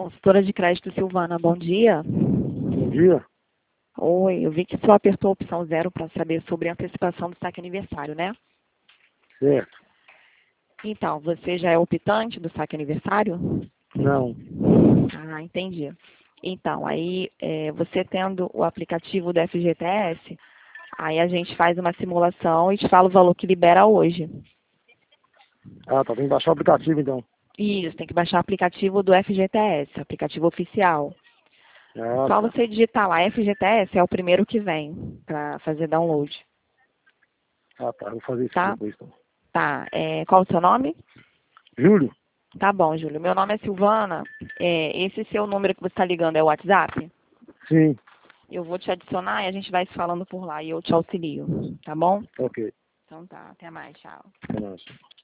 Consultora de crédito Silvana, bom dia. Bom dia. Oi, eu vi que só apertou a opção 0 para saber sobre a antecipação do saque aniversário, né? Certo. Então, você já é optante do saque aniversário? Não. Ah, entendi. Então, aí você tendo o aplicativo do FGTS, aí a gente faz uma simulação e te fala o valor que libera hoje. Ah, tá. Tem que baixar o aplicativo, então. Isso, tem que baixar o aplicativo do FGTS, aplicativo oficial. Ah, Só tá. você digitar lá, FGTS é o primeiro que vem para fazer download, Ah, tá. Vou fazer isso aqui tá? depois, então. Tá, qual o seu nome? Júlio? Tá bom, Júlio. Meu nome é Silvana. Esse seu número que você está ligando é o WhatsApp? Sim. Eu vou te adicionar e a gente vai se falando por lá e eu te auxilio, tá bom? Ok. Então tá, até mais, tchau. Até mais.